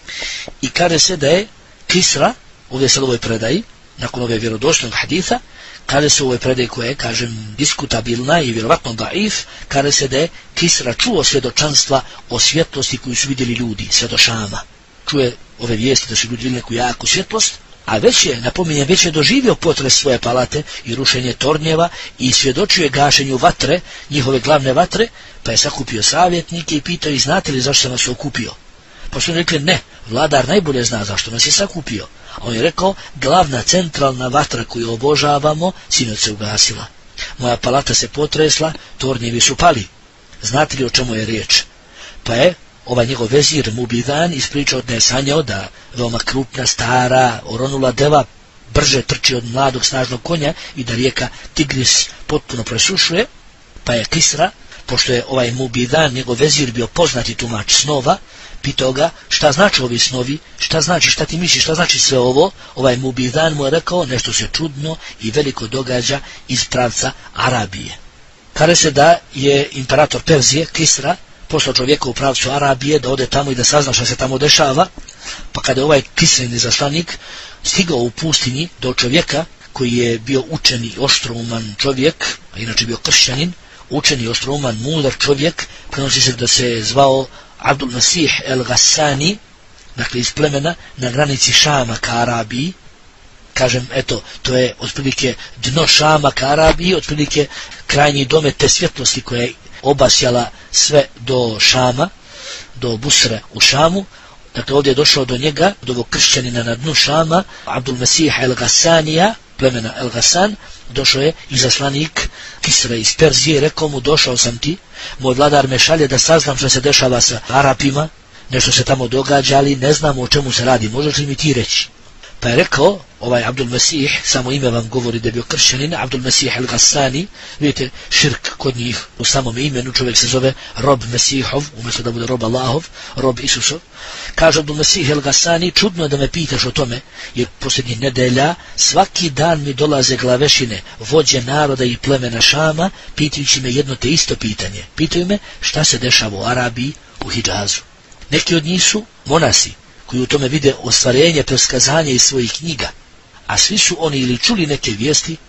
I kaže se da je Kisra, ovdje sad u ovoj predaji, nakon ove vjerodostojnog haditha, kaže se u ovoj predaji koja je, kažem, diskutabilna i vjerovatno daif, kaže se da je Kisra čuo svjedočanstva o svjetlosti koju su vidjeli ljudi, sve do Šama. Čuje ove vijesti da su ljudi vidjeli neku jaku svjetlost, a već je, napominjem, već je doživio potres svoje palate i rušenje tornjeva i svjedočio je gašenju vatre, njihove glavne vatre, pa je sakupio savjetnike i pitao ih, znate li zašto sam vas okupio? Pa su rekli, ne, vladar najbolje zna zašto nas je sakupio. A on je rekao, glavna centralna vatra koju obožavamo sinoć se ugasila. Moja palata se potresla, tornjevi su pali. Znate li o čemu je riječ? Pa je ovaj njegov vezir Mubidan ispričao da je sanjao da veoma krupna, stara, oronula deva brže trči od mladog snažnog konja i da rijeka Tigris potpuno presušuje. Pa je Kisra, pošto je ovaj Mubidan, njegov vezir, bio poznati tumač snova, pitao ga šta znači ovi snovi, šta znači, šta ti misliš, šta znači sve ovo. Ovaj Mubidan mu je rekao, nešto se čudno i veliko događa iz pravca Arabije. Kaže se da je imperator Perzije, Kisra, poslao čovjeka u pravcu Arabije da ode tamo i da sazna šta se tamo dešava, pa kada je ovaj Kisrin izaslanik stigao u pustinji do čovjeka koji je bio učeni, oštrouman čovjek, a inače bio kršćanin, učeni, oštrouman, mudar čovjek, prenosi se da se zvao Abdul Masih el-Ghassani, dakle iz plemena na granici Šama ka Arabiji. Kažem, eto, to je otprilike dno Šama ka Arabiji, otprilike krajnji domet te svjetlosti koja je obasjala sve do Šama, do Busre u Šamu. Dakle, ovdje je došao do njega, do ovog kršćanina na dnu Šama, Abdul Masih el-Ghassanija, plemena el-Ghassan, došao je izaslanik Kisra iz Perzije, rekao mu, došao sam ti, moj vladar me šalje da saznam što se dešava sa Arapima, nešto se tamo događa, ali ne znamo o čemu se radi, možeš li mi ti reći? Pa je rekao, ovaj Abdul Masih, samo ime vam govori da je bio kršćanin, Abdul Masih el-Ghassani, vidite, širk kod njih u samom imenu, čovjek se zove Rob Mesihov, umjesto da bude Rob Allahov, Rob Isusov. Kaže Abdul Masih el-Ghassani, čudno je da me pitaš o tome, jer posljednjih nedelja svaki dan mi dolaze glavešine, vođe naroda i plemena Šama, pitajući me jedno te isto pitanje. Pitaju me šta se dešava u Arabiji, u Hidžazu. Neki od njih su monasi, koji u tome vide ostvarenje, preskazanje iz svojih knjiga, a svi su oni ili čuli neke vijesti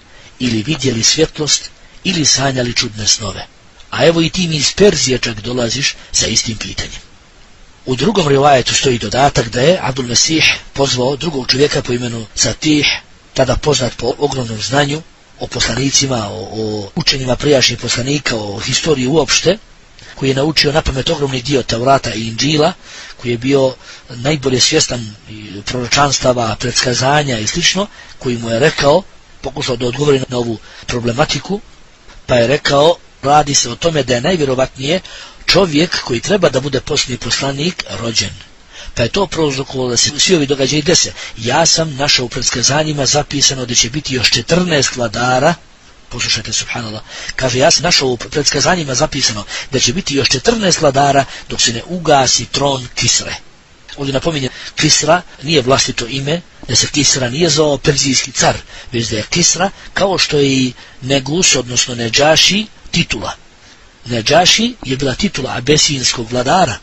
ili vidjeli svjetlost, ili sanjali čudne snove. A evo i ti mi iz Perzije čak dolaziš sa istim pitanjem. U drugom rivajetu stoji dodatak da je Abdul Mesih pozvao drugog čovjeka po imenu Satih, tada poznat po ogromnom znanju o poslanicima, o učenjima prijašnjih poslanika, o historiji uopšte, koji je naučio napamet ogromni dio Taurata i Inđila, koji je bio najbolje svjestan proročanstava, predskazanja i slično, koji mu je rekao, pokušao da odgovori na ovu problematiku, pa je rekao, radi se o tome da je najvjerovatnije čovjek koji treba da bude posljednji poslanik rođen. Pa je to prouzrokovalo da se svi ovi događaji dese. Ja sam našao u predskazanjima zapisano da će biti još 14 vladara. Poslušajte, subhanallah. Kaže, ja sam našao u predskazanjima zapisano da će biti još 14 vladara dok se ne ugasi tron Kisre. Ovdje napominje, Kisra nije vlastito ime, da se Kisra nije zvao perzijski car, već da je Kisra kao što je i Negus, odnosno Nedžaši, titula. Nedžaši je bila titula abesijinskog vladara.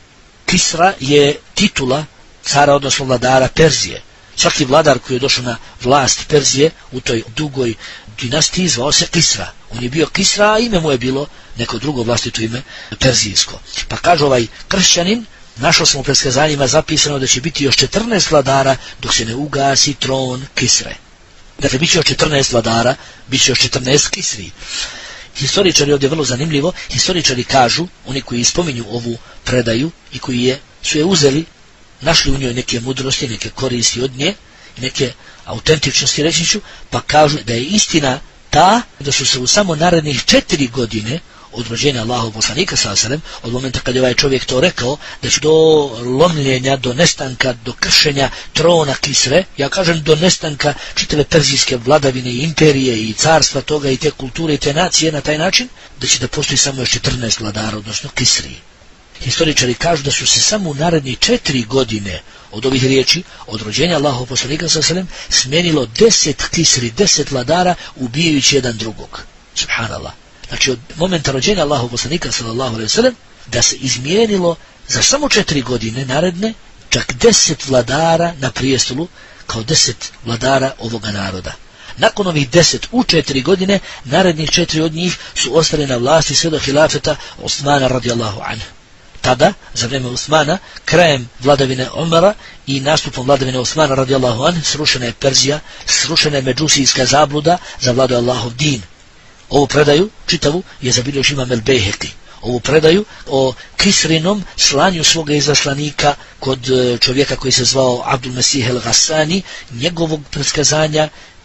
Kisra je titula cara, odnosno vladara Perzije. Svaki vladar koji je došao na vlast Perzije u toj dugoj dinastiji zvao se Kisra. On je bio Kisra, a ime mu je bilo neko drugo vlastito ime perzijsko. Pa kaže ovaj kršćanin, našao sam u predskazanjima zapisano da će biti još 14 vladara dok se ne ugasi tron Kisre. Dakle, bit će još 14 vladara, bit će još 14 Kisri. Historičari, ovdje vrlo zanimljivo, historičari kažu, oni koji spominju ovu predaju i koji su je uzeli, našli u njoj neke mudrosti, neke koristi od nje, neke autentičnosti, reći ću, pa kažu da je istina ta da su se u samo narednih 4 godine od rođenja Allahovog poslanika sallallahu alejhi ve sellem, od momenta kad je ovaj čovjek to rekao, da će do lomljenja, do nestanka, do kršenja trona Kisre, ja kažem do nestanka čitave perzijske vladavine i imperije i carstva toga i te kulture i te nacije na taj način, da će da postoji samo još 14 vladara, odnosno Kisri. Historičari kažu da su se samo u narednih 4 godine od ovih riječi, od rođenja Allahovog poslanika sallallahu alejhi ve sellem, smenilo 10 Kisri, 10 vladara, ubijajući jedan drugog. Subhanallah. Znači od momenta rođenja Allahovog poslanika sallallahu alejhi ve sellem da se izmijenilo za samo 4 godine naredne čak 10 vladara na prijestolu kao 10 vladara ovoga naroda. Nakon ovih 10 u 4 godine, narednih 4 od njih su ostali na vlasti sve do hilafeta Osmana radijallahu anhu. Tada, za vrijeme Osmana, krajem vladavine Omara i nastupom vladavine Osmana radijallahu anhu, srušena je Perzija, srušena je međusijska zabluda, zavladao Allahov din. Ovu predaju, čitavu, je zabilježio Imam el-Bejheki. Ovu predaju o Kisrinom slanju svoga izaslanika kod čovjeka koji se zvao Abdul Mesih el-Ghassani, njegovog predskazanja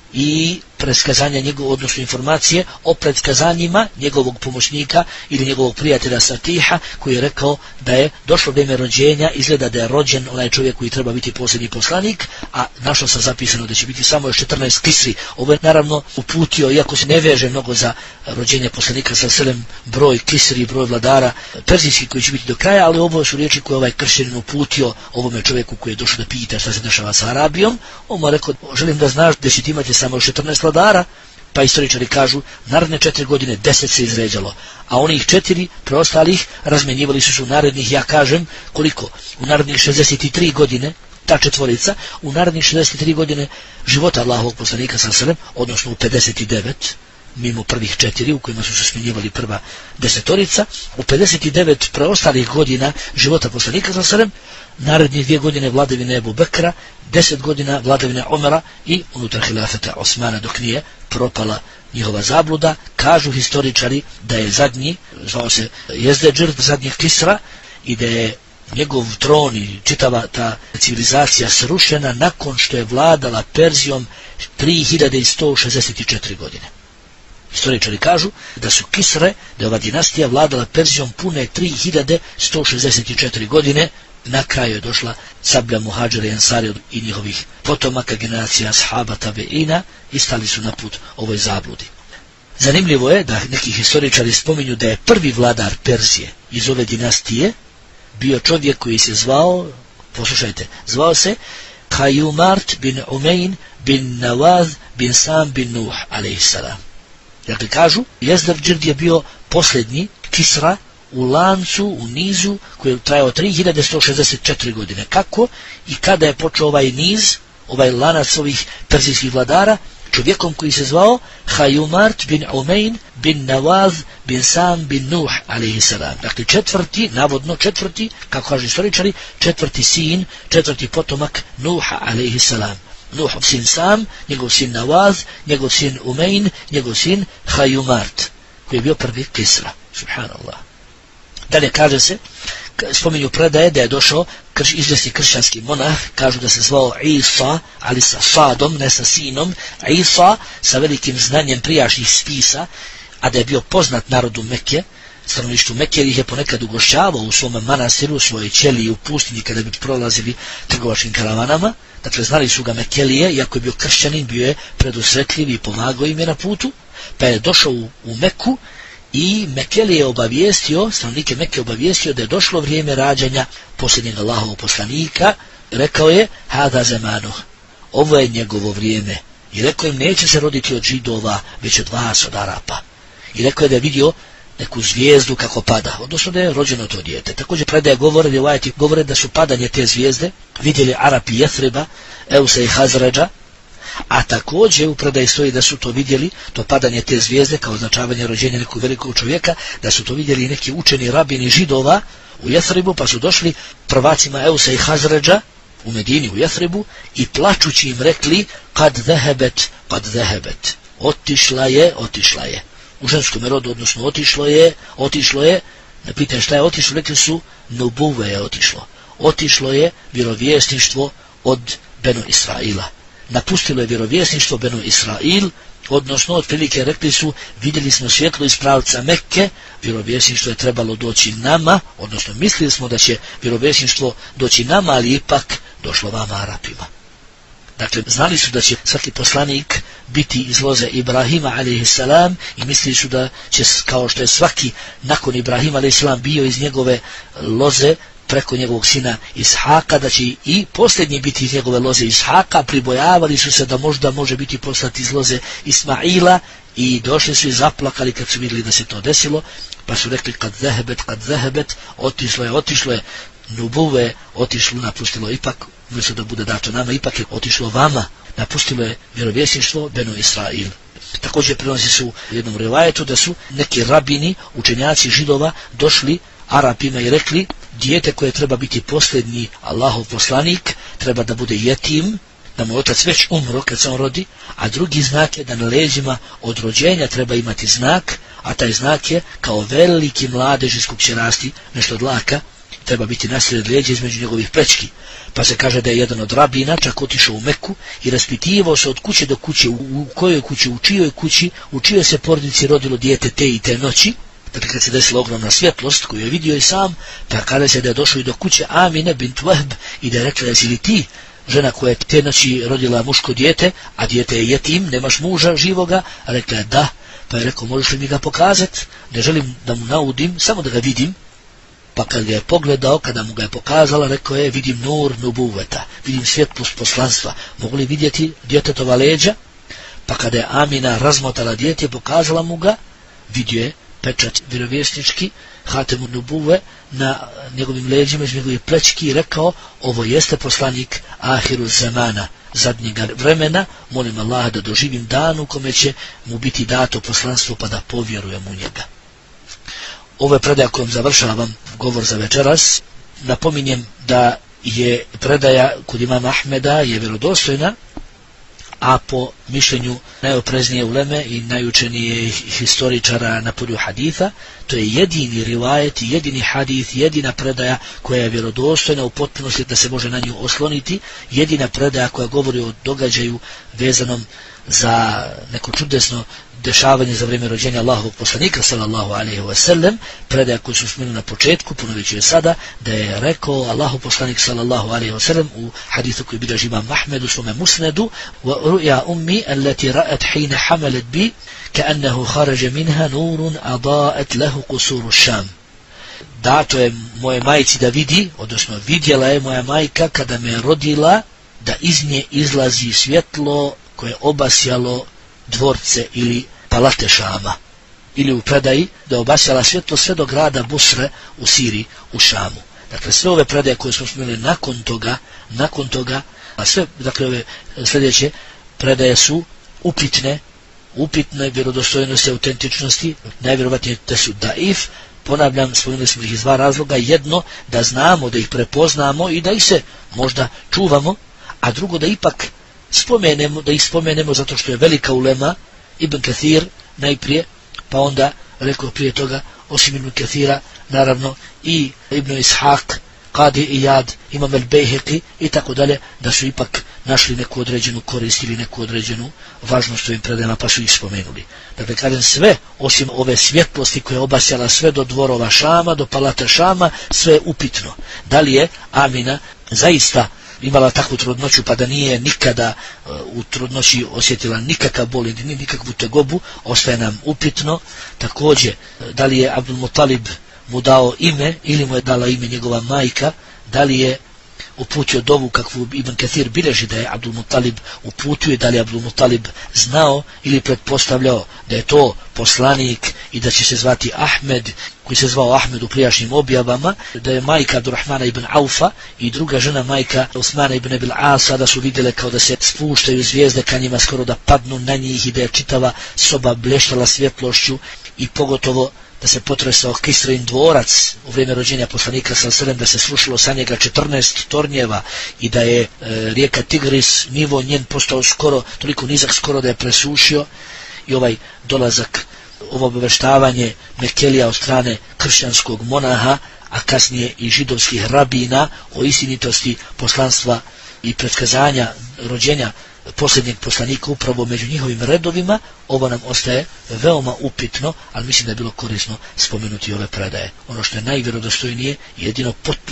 i predskazanja njegovog, odnosno informacije o predskazanjima njegovog pomoćnika ili njegovog prijatelja Satiha, koji je rekao da je došlo vrijeme rođenja, izgleda da je rođen onaj čovjek koji treba biti posljednji poslanik, a našao sam zapisano da će biti samo još 14 Kisri. Ovo je naravno uputio, iako se ne veže mnogo za rođenje poslanika sa selem, broj Kisri, broj vladara perzijski koji će biti do kraja, ali ovo su riječi koje ovaj kršćanin uputio ovome čovjeku koji je došao da pita šta se dešava sa Arabijom. On mu rekao, želim da znaš da ćete imati samo još 14 vladara, pa istoričari kažu, naredne 4 godine 10 se izređalo, a onih 4 preostalih razmenjivali su u narednih, ja kažem, koliko? U narednih 63 godine, ta četvorica, u narednih 63 godine života Allahovog poslanika sallallahu alejhi ve sellem, odnosno u 59, mimo prvih 4 u kojima su se smenjivali prva desetorica, u 59 preostalih godina života poslanika sallallahu alejhi ve sellem, naredne 2 godine vladavine Ebu Bekra, 10 godina vladavine Omara i unutar hilafeta Osmana dok nije propala njihova zabluda. Kažu historičari da je zadnji, zvao se Jezdeđir, zadnji Kisra, i da je njegov tron i čitava ta civilizacija srušena nakon što je vladala Perzijom 3164 godine. Historičari kažu da su Kisre, da je ova dinastija vladala Perzijom pune 3164 godine. Na kraju je došla sablja Muhadžira i Ensari i njihovih potomaka, generacija ashaba tabeina, i stali su na put ovoj zabludi. Zanimljivo je da neki historičari spominju da je prvi vladar Perzije iz ove dinastije bio čovjek koji se zvao, poslušajte, zvao se Kajumart bin Umein bin Nawaz bin Sam bin Nuh alejhissalam. Dakle kažu, Jezdeđir je bio posljednji Kisra u lancu, u nizu koji je trajao 3164 godine. Kako i kada je počeo ovaj niz, ovaj lanac ovih perzijskih vladara, čovjekom koji se zvao Hayumart bin Umayn bin Nawaz bin Sam bin Nuh a.s. Dakle navodno četvrti, kako kažu istoričari, četvrti sin, četvrti potomak Nuha a.s. Nuhov sin Sam, njegov sin Nawaz, njegov sin Umayn, njegov sin Hayumart, koji je bio prvi Kisra. Subhanallah. Dalje kaže se, spominju predaje da je došao izvjesni kršćanski monah, kažu da se zvao Isa, ali sa sadom, ne sa sinom, Isa sa velikim znanjem prijašnjih spisa, a da je bio poznat narodu Mekke, stanovništvu Mekke, jer ih je ponekad ugošćavao u svom manastiru, u svojoj ćeliji u pustinji kada bi prolazili trgovačkim karavanama. Dakle, znali su ga Mekelije, iako je bio kršćanin, bio je predusretljiv i pomagao im je na putu, pa je došao u Meku i Mekelije je obavijestio, stanovnike Mekke obavijestio da je došlo vrijeme rađanja posljednjeg Allahovog poslanika. Rekao je, hada zemanuh, ovo je njegovo vrijeme. I rekao im, neće se roditi od Židova, već od vas, od Arapa. I rekao je da je vidio neku zvijezdu kako pada, odnosno da je rođeno to dijete. Također predaje govore da su padanje te zvijezde vidjeli Arapi Jethriba, Eusa i Hazređa, a također u predaji stoji da su to vidjeli, to padanje te zvijezde kao označavanje rođenja nekog velikog čovjeka, da su to vidjeli neki učeni rabini Židova u Jethribu, pa su došli prvacima Eusa i Hazređa u Medini, u Jethribu, i plačući im rekli, kad zehebet, otišla je. U ženskom rodu, odnosno otišlo je, na pitanje šta je otišlo, rekli su, nubuve je otišlo. Otišlo je vjerovjesništvo od Benu Israila. Napustilo je vjerovjesništvo Benu Israil, odnosno otprilike rekli su, vidjeli smo svjetlo iz pravca Mekke, vjerovjesništvo je trebalo doći nama, odnosno mislili smo da će vjerovjesništvo doći nama, ali ipak došlo vama Arapima. Dakle, znali su da će svaki poslanik biti iz loze Ibrahima a.s. i mislili su da će, kao što je svaki nakon Ibrahima a.s. bio iz njegove loze preko njegovog sina Ishaka, da će i posljednji biti iz njegove loze Ishaka. Pribojavali su se da možda može biti poslat iz loze Ismaila i došli su i zaplakali kad su vidjeli da se to desilo, pa su rekli, kad zehebet, otišlo je, nubuve otišlo, napustilo ipak, umjesto da bude dato nama, ipak je otišlo vama, napustilo je vjerovjesništvo Benu Israil. Također prenosi su u jednom rivajetu da su neki rabini, učenjaci Židova, došli Arapima i rekli, dijete koje treba biti posljednji Allahov poslanik, treba da bude jetim, da mu otac već umro kad se on rodi, a drugi znak je da na leđima od rođenja treba imati znak, a taj znak je kao veliki mladež iz kog će rasti nešto od laka, treba biti nasred leđa između njegovih plečki. Pa se kaže da je jedan od rabina čak otišao u Meku i raspitivao se od kuće do kuće, u kojoj kući, u čijoj kući, u čijoj se porodici rodilo dijete te i te noći. Dakle, kad se desila ogromna svjetlost koju je vidio i sam, pa kada se da je došao i do kuće Amine bint Wahb i da je rekla, jesi li ti žena koja je te noći rodila muško dijete, a dijete je jetim, nemaš muža živoga? A rekla je da. Pa je rekao, možeš li mi ga pokazati? Ne želim da mu naudim, samo da ga vidim. Pa kad ga je pogledao, kada mu ga je pokazala, rekao je, vidim nur nubuveta, vidim svjetlost poslanstva, mogu li vidjeti djetetova leđa? Pa kada je Amina razmotala dijete, pokazala mu ga, vidio je pečat vjerovjesnički, hatemu nubuve, na njegovim leđima, iz njegovih plečki, i rekao, ovo jeste poslanik ahiru zamana, zadnjega vremena, molim Allaha da doživim dan u kome će mu biti dato poslanstvo, pa da povjerujem u njega. Ovo je predaja kojom završavam govor za večeras. Napominjem da je predaja kod imama Ahmeda je vjerodostojna, a po mišljenju najopreznije uleme i najučenije historičara na polju haditha, to je jedini rivajet, jedini hadith, jedina predaja koja je vjerodostojna u potpunosti da se može na nju osloniti, jedina predaja koja govori o događaju vezanom za neko čudesno dešavanje za vrijeme rođenja Allahovog poslanika sallallahu alejhi ve sellem, predaja koju su spomenuli na početku, ponovit ću je sada, da je rekao Allahov poslanik sallallahu alejhi ve sellem u hadithu koji bilježi imam Ahmed u svome musnedu: wa ru'ya ummi allati ra'at hina hamalat bi ka'annahu kharaja minha nurun adaa'at lahu qusur ash-sham. Dato je moje majci da vidi, odnosno vidjela je moja majka kada me rodila, da iz nje izlazi svjetlo koje je obasjalo dvorce ili palate Šama, ili u predaji da obasjala svjetlo sve do grada Busre u Siriji, u Šamu. Dakle, sve ove predaje koje smo spomenuli nakon toga, a sve, dakle, ove sljedeće predaje su upitne vjerodostojnosti, autentičnosti, najvjerovatnije da su daif. Ponavljam, spomenuli smo ih iz dva razloga. Jedno, da znamo, da ih prepoznamo i da ih se možda čuvamo, a drugo, da ipak spomenemo zato što je velika ulema, Ibn Kathir najprije, pa onda, rekao prije toga, osim Ibn Kathira, naravno i Ibn Ishaq, Qadi Iyad, Imam al-Bayhaqi i tako dalje, da su ipak našli neku određenu korist ili neku određenu važnost ovim predajama, pa su ih spomenuli. Dakle, kažem, sve osim ove svjetlosti koja je obasjala sve do dvorova Šama, do palata Šama, sve je upitno. Da li je Amina zaista imala takvu trudnoću, pa da nije nikada u trudnoći osjetila nikakav bol, ni nikakvu tegobu, ostaje nam upitno. Također, da li je Abdul Muttalib mu dao ime ili mu je dala ime njegova majka, da li je uputio dovu kakvu Ibn Kathir bilježi da je Abdul Muttalib uputio i da li je Abdul Muttalib znao ili pretpostavljao da je to poslanik i da će se zvati Ahmed, koji se zvao Ahmed u prijašnjim objavama, da je majka Abdurrahmana ibn Aufa i druga žena majka Osmana ibn Abil Asa, da su vidjele kao da se spuštaju zvijezde ka njima, skoro da padnu na njih i da je čitava soba blještala svjetlošću i pogotovo da se potresao Kisrin dvorac u vrijeme rođenja poslanika s.a.v. da se srušilo sa njega 14 tornjeva i da je rijeka Tigris, nivo njen postao skoro, toliko nizak skoro da je presušio, i ovaj dolazak, ovo obavještavanje Mekelija od strane kršćanskog monaha, a kasnije i židovskih rabina o istinitosti poslanstva i predskazanja rođenja posljednjeg poslanika upravo među njihovim redovima, ovo nam ostaje veoma upitno, ali mislim da je bilo korisno spomenuti ove predaje. Ono što je najvjerodostojnije, jedino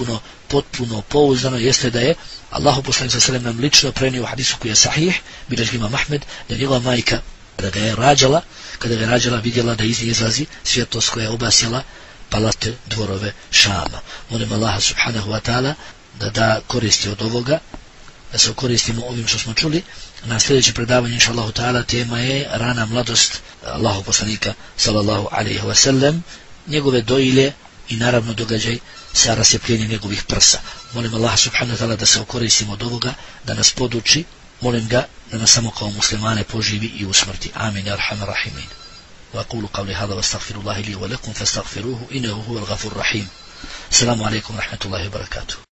potpuno pouzdano, jeste da je Allahu poslanik s.a.v. nam lično prenio u hadisu koji je sahih, bilježi Imam Ahmed, da je njegova majka, kada ga je rađala, vidjela da iz nje izlazi svjetlost koja je obasjala palate, dvorove Šama. Molim Allaha subhanahu wa ta'ala da koristi od ovoga, da se koristimo ovim što smo čuli. Na sljedeće predavanje, inša Allahu ta'ala, tema je rana mladost Allahu poslanika sallallahu alaihi wa sallam, njegove dojilje i naravno događaj sa rasjepljenjem njegovih prsa. Molim Allaha subhanahu wa ta'ala da se koristimo od ovoga, da nas poduči, molim ga da nas samo kao muslimane poživi i usmrti. Amin, ya arhamar rahimin. وأقول قولي هذا واستغفر الله لي ولكم فاستغفروه إنه هو الغفور الرحيم. السلام عليكم ورحمة الله وبركاته.